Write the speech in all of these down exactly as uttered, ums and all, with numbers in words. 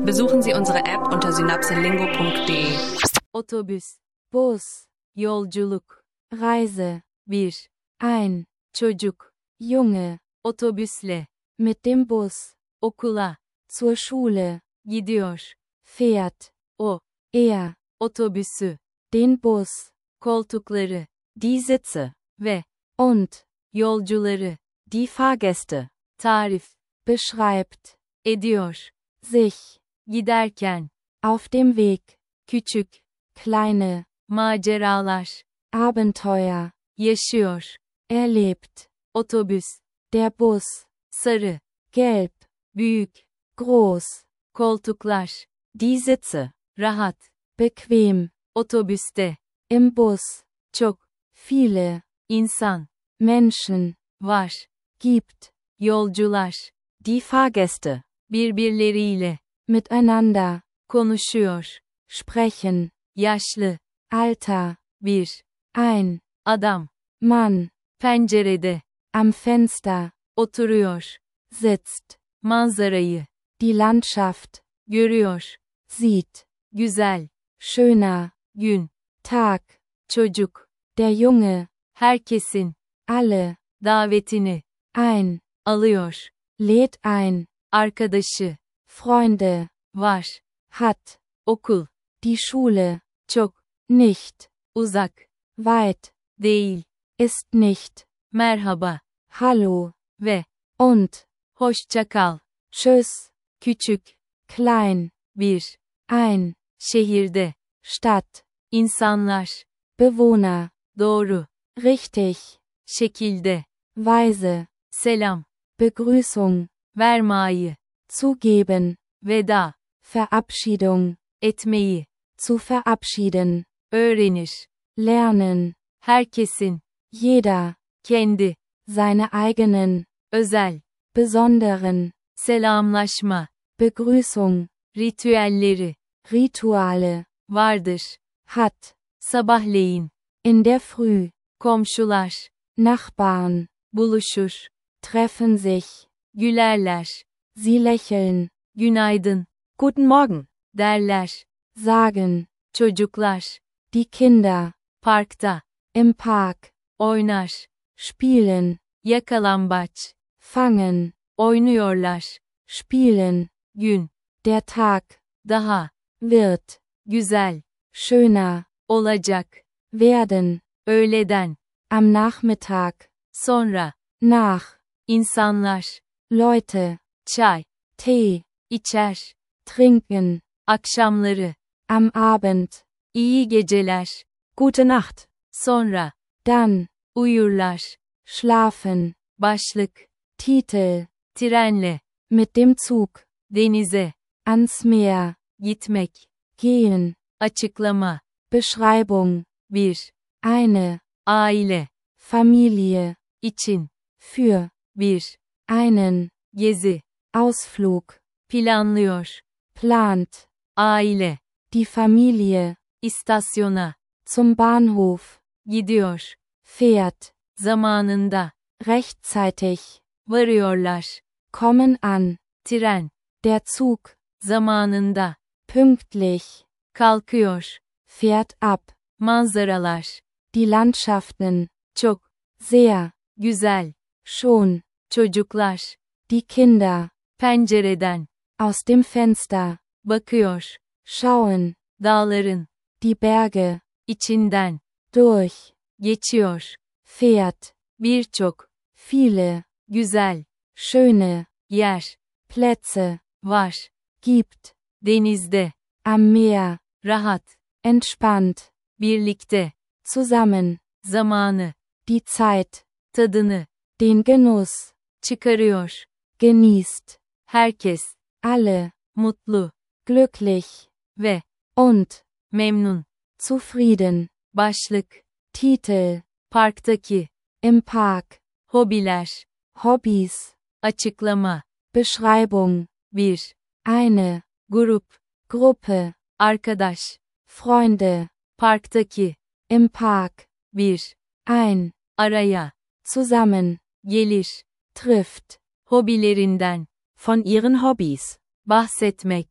Besuchen Sie unsere App unter synapselingo punkt de. Otobüs, Bus, yolculuk, Reise, bir, ein, çocuk, Junge, otobüsle, mit dem Bus, okula, zur Schule, gidiyor, fährt, o, er, otobüsü, den Bus, koltukları, die Sitze, ve, und, yolcuları, die Fahrgäste, tarif, beschreibt, ediyor, sich, giderken, auf dem Weg, küçük, kleine, maceralar, Abenteuer, yaşıyor, erlebt, otobüs, der Bus, sarı, gelb, büyük, groß, koltuklar, die Sitze, rahat, bequem, otobüste, im Bus, çok, viele, insan, Menschen, var, gibt, yolcular, die Fahrgäste, birbirleriyle, miteinander, konuşuyor, sprechen, yaşlı, alter, bir, ein, adam, Mann, pencerede, am Fenster, oturuyor, sitzt, manzarayı, die Landschaft, görüyor, sieht, güzel, schöner, gün, Tag, çocuk, der Junge, herkesin, alle, davetini, ein, alıyor, lädt ein, arkadaşı, Freunde, var, hat, okul, die Schule, çok, nicht, uzak, weit, değil, ist nicht, merhaba, hallo, ve, und, hoşça kal, tschüss, küçük, klein, bir, ein, şehirde, Stadt, insanlar, Bewohner, doğru, richtig, şekilde, weise, selam, Begrüßung, vermayı, zugeben, veda, Verabschiedung, etmeyi, zu verabschieden, öğrenir, lernen, herkesin, jeder, kendi, seine eigenen, özel, besonderen, selamlaşma, Begrüßung, ritüelleri, Rituale, vardır, hat, sabahleyin, in der Früh, komşular, Nachbarn, buluşur, treffen sich, gülerler, sie lächeln, günaydın, guten Morgen, derler, sagen, çocuklar, die Kinder, parkta, im Park, oynar, spielen, yakalambaç, fangen, oynuyorlar, spielen, gün, der Tag, daha, wird, güzel, schöner, olacak, werden, öğleden, am Nachmittag, sonra, nach, insanlar, Leute, çay, Tee, içer, trinken, akşamları, am Abend, iyi geceler, gute Nacht, sonra, dann, uyurlar, schlafen, başlık, Titel, trenle, mit dem Zug, denize, ans Meer, gitmek, gehen, açıklama, Beschreibung, bir, eine, aile, Familie, için, für, bir, einen, gezi, Ausflug, planlıyor, plant, aile, die Familie, istasyona, zum Bahnhof, gidiyor, fährt, zamanında, rechtzeitig, varıyorlar, kommen an, tren, der Zug, zamanında, pünktlich, kalkıyor, fährt ab, manzaralar, die Landschaften, çok, sehr, güzel, schon, çocuklar, die Kinder, pencereden, aus dem Fenster, bakıyor, schauen, dağların, die Berge, içinden, durch, geçiyor, fährt, birçok, viele, güzel, schöne, yer, Plätze, var, gibt, denizde, am Meer, rahat, entspannt, birlikte, zusammen, zamanı, die Zeit, tadını, den Genuss, çıkarıyor, genießt, herkes, alle, mutlu, glücklich, ve, und, memnun, zufrieden, başlık, Titel, parktaki, im Park, hobiler, Hobbys, açıklama, Beschreibung, bir, eine, grup, Gruppe, arkadaş, Freunde, parktaki, im Park, bir, ein, araya, zusammen, gelir, trifft, hobilerinden, von ihren Hobbys, bahsetmek,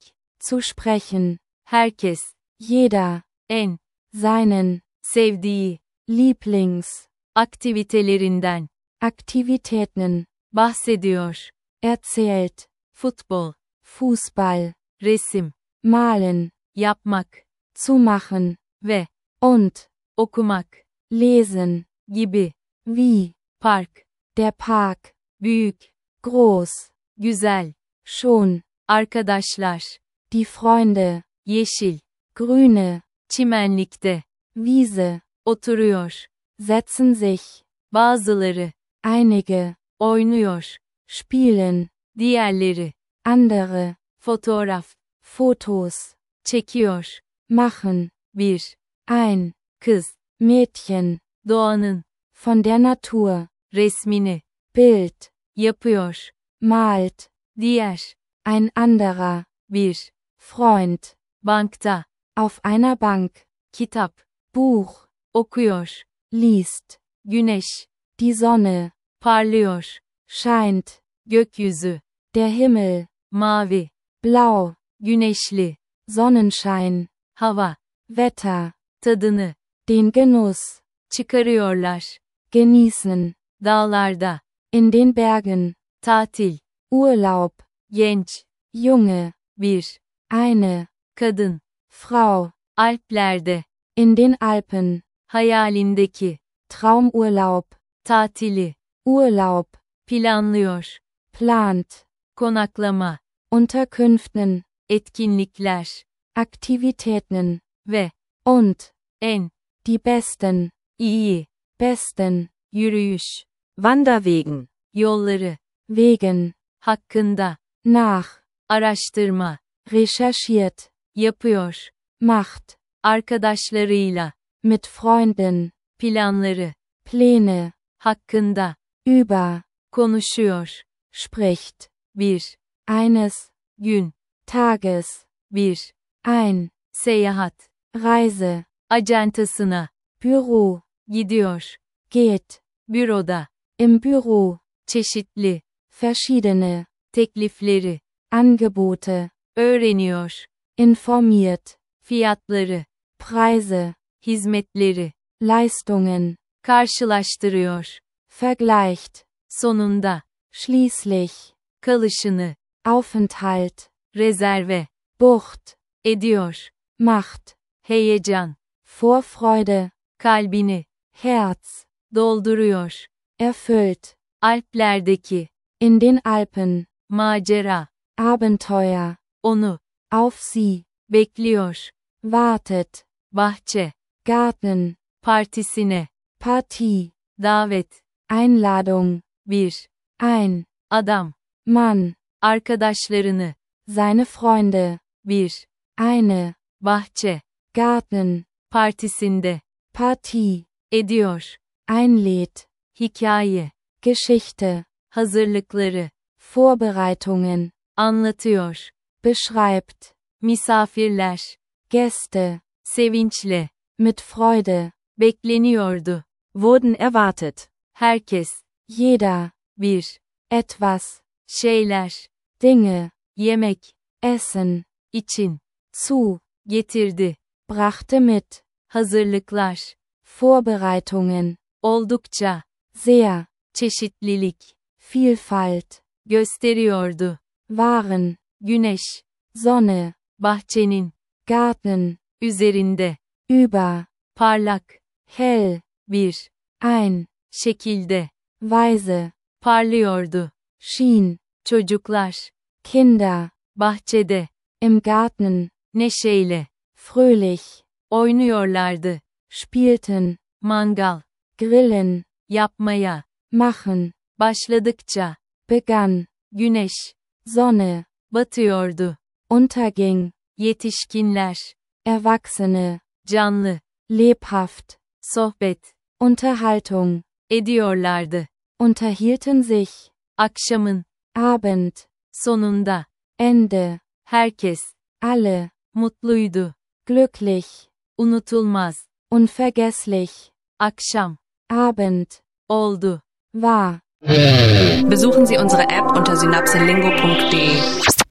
Zu sprechen. Herkes. Jeder. En. Seinen. Sevdiği. Lieblings. Aktivitelerinden. Aktivitäten. Bahsediyor. Erzählt. Futbol. Fußball. Resim. Malen. Yapmak. Zu machen. Ve. Und. Okumak. Lesen. Gibi. Wie. Park. Der Park. Büyük. Groß. Güzel. Schon. Arkadaşlar. Die Freunde. Yeşil. Grüne. Çimenlikte. Wiese. Oturuyor. Setzen sich. Bazıları. Einige. Oynuyor. Spielen. Diğerleri. Andere. Fotoğraf. Fotos. Çekiyor. Machen. Bir. Ein. Kız. Mädchen. Doğanın. Von der Natur. Resmini. Bild. Yapıyor. Malt. Diğer. Ein anderer. Bir. Freund. Bankta. Auf einer Bank. Kitap. Buch. Okuyor. Liest. Güneş. Die Sonne. Parlıyor. Scheint. Gökyüzü. Der Himmel. Mavi. Blau. Güneşli. Sonnenschein. Hava. Wetter. Tadını. Den Genuss. Çıkarıyorlar. Genießen. Dağlarda. In den Bergen. Tatil. Urlaub. Genç. Junge. Bir. Eine. Kadın. Frau. Alplerde. In den Alpen. Hayalindeki. Traumurlaub. Tatili. Urlaub. Planlıyor. Plant. Konaklama. Unterkünften. Etkinlikler. Aktivitäten. Ve. Und. En. Die besten. İyi. Besten. Yürüyüş. Wanderwegen. Yolları. Wegen. Hakkında. Nach. Araştırma. Recherchiert. Yapıyor. Macht. Arkadaşlarıyla. Mit Freunden. Planları. Pläne. Hakkında. Über. Konuşuyor. Spricht. Bir. Eines. Gün. Tages. Bir. Ein. Seyahat. Reise. Acentasına. Büro. Gidiyor. Geht. Büroda. Im Büro. Çeşitli. Verschiedene. Teklifleri. Angebote. Öğreniyor. Informiert. Fiyatları. Preise. Hizmetleri. Leistungen. Karşılaştırıyor. Vergleicht. Sonunda. Schließlich. Kalışını. Aufenthalt. Rezerve. Bucht. Ediyor. Macht. Heyecan. Vorfreude. Kalbini. Herz. Dolduruyor. Erfüllt. Alplerdeki. In den Alpen. Macera. Abenteuer. Onu. Auf sie. Bekliyor. Wartet. Bahçe. Garten. Partisine. Partie. Davet. Einladung. Bir. Ein. Adam. Mann. Arkadaşlarını. Seine Freunde. Bir. Eine. Bahçe. Garten. Partisinde. Partie. Ediyor. Einlädt. Hikaye. Geschichte. Hazırlıkları. Vorbereitungen. Anlatıyor. Beschreibt. Misafirler. Gäste. Sevinçle. Mit Freude. Bekleniyordu. Wurden erwartet. Herkes. Jeder. Bir. Etwas. Şeyler. Dinge. Yemek. Essen. için. Zu. Getirdi. Brachte mit. Hazırlıklar. Vorbereitungen. Oldukça. Sehr. Çeşitlilik. Vielfalt. Gösteriyordu. Waren. Güneş. Sonne. Bahçenin. Garten. Üzerinde. Über. Parlak. Hell. Bir. Ein. Şekilde. Weise. Parlıyordu. Schien. Çocuklar. Kinder. Bahçede. Im Garten. Neşeyle. Fröhlich. Oynuyorlardı. Spielten. Mangal. Grillen. Yapmaya. Machen. Başladıkça. Begann. Güneş. Sonne. Batıyordu. Unterging. Yetişkinler. Erwachsene. Canlı. Lebhaft. Sohbet. Unterhaltung. Ediyorlardı. Unterhielten sich. Akşamın. Abend. Sonunda. Ende. Herkes. Alle. Mutluydu. Glücklich. Unutulmaz. Unvergesslich. Akşam. Abend. Oldu. War. Besuchen Sie unsere App unter synapselingo punkt de.